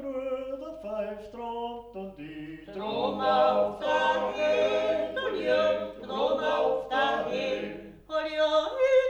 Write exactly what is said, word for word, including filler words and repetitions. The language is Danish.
brødre fejstrop, og de Drum auf dahin, und jung, drum auf dahin, und jung,